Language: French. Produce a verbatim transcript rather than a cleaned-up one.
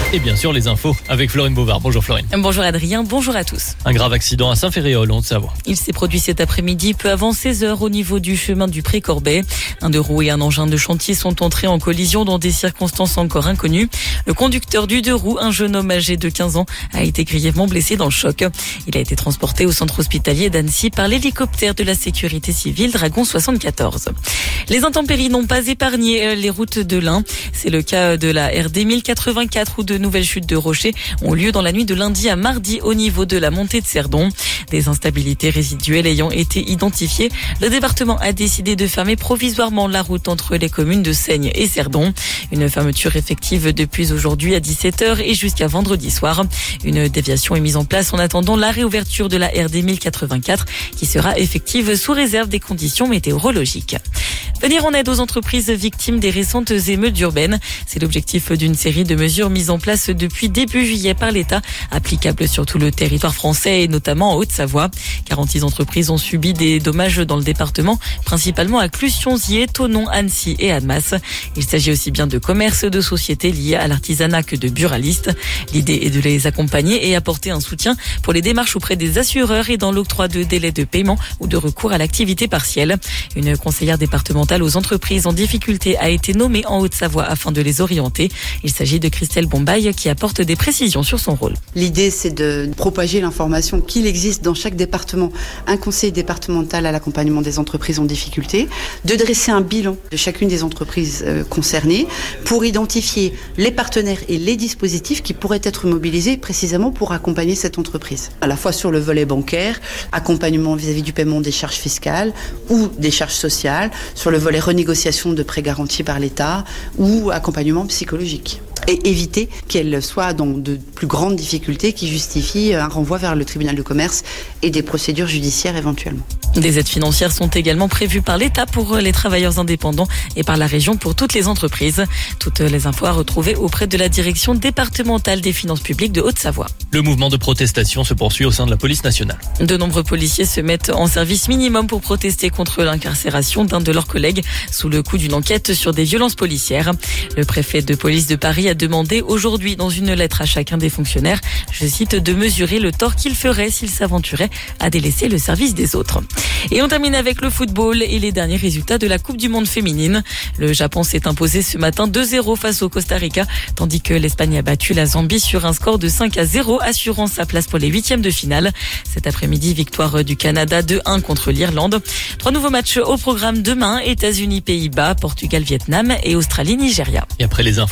Et bien sûr, les infos avec Florine Bovard. Bonjour Florine. Bonjour Adrien, bonjour à tous. Un grave accident à Saint-Ferréol, en Haute-Savoie. Il s'est produit cet après-midi, peu avant seize heures, au niveau du chemin du Pré-Corbet. Un deux roues et un engin de chantier sont entrés en collision dans des circonstances encore inconnues. Le conducteur du deux roues, un jeune homme âgé de quinze ans, a été grièvement blessé dans le choc. Il a été transporté au centre hospitalier d'Annecy par l'hélicoptère de la sécurité civile Dragon soixante-quatorze. Les intempéries n'ont pas épargné les routes de l'Ain. C'est le cas de la R D mille quatre-vingt-quatre où de nouvelles chutes de rochers ont lieu dans la nuit de lundi à mardi au niveau de la montée de Cerdon. Des instabilités résiduelles ayant été identifiées, le département a décidé de fermer provisoirement la route entre les communes de Seigne et Cerdon. Une fermeture effective depuis aujourd'hui à dix-sept heures et jusqu'à vendredi soir. Une déviation est mise en place en attendant la réouverture de la R D mille quatre-vingt-quatre qui sera effective sous réserve des conditions météorologiques. Venir en aide aux entreprises victimes des récentes émeutes urbaines, c'est l'objectif d'une série de mesures mises en place depuis début juillet par l'État, applicables sur tout le territoire français et notamment en Haute-Savoie. quarante-six entreprises ont subi des dommages dans le département, principalement à Clus-Sionzier, Thonon, Annecy et Annemasse. Il s'agit aussi bien de commerces, de sociétés liées à l'artisanat que de buralistes. L'idée est de les accompagner et apporter un soutien pour les démarches auprès des assureurs et dans l'octroi de délais de paiement ou de recours à l'activité partielle. Une conseillère départementale aux entreprises en difficulté a été nommée en Haute-Savoie afin de les orienter. Il s'agit de Christelle Bombaille qui apporte des précisions sur son rôle. L'idée, c'est de propager l'information qu'il existe dans chaque département un conseil départemental à l'accompagnement des entreprises en difficulté, de dresser un bilan de chacune des entreprises concernées pour identifier les partenaires et les dispositifs qui pourraient être mobilisés précisément pour accompagner cette entreprise. À la fois sur le volet bancaire, accompagnement vis-à-vis du paiement des charges fiscales ou des charges sociales, sur le volet renégociation de prêts garantis par l'État ou accompagnement psychologique. Et éviter qu'elle soit dans de plus grandes difficultés qui justifient un renvoi vers le tribunal de commerce et des procédures judiciaires éventuellement. Des aides financières sont également prévues par l'État pour les travailleurs indépendants et par la région pour toutes les entreprises. Toutes les infos à retrouver auprès de la direction départementale des finances publiques de Haute-Savoie. Le mouvement de protestation se poursuit au sein de la police nationale. De nombreux policiers se mettent en service minimum pour protester contre l'incarcération d'un de leurs collègues sous le coup d'une enquête sur des violences policières. Le préfet de police de Paris a demandé aujourd'hui dans une lettre à chacun des fonctionnaires, je cite, de mesurer le tort qu'il ferait s'il s'aventurait à délaisser le service des autres. Et on termine avec le football et les derniers résultats de la Coupe du Monde féminine. Le Japon s'est imposé ce matin deux zéro face au Costa Rica, tandis que l'Espagne a battu la Zambie sur un score de cinq à zéro, assurant sa place pour les huitièmes de finale. Cet après-midi, victoire du Canada deux un contre l'Irlande. Trois nouveaux matchs au programme demain, États-Unis, Pays-Bas, Portugal, Vietnam et Australie, Nigeria. Et après les infos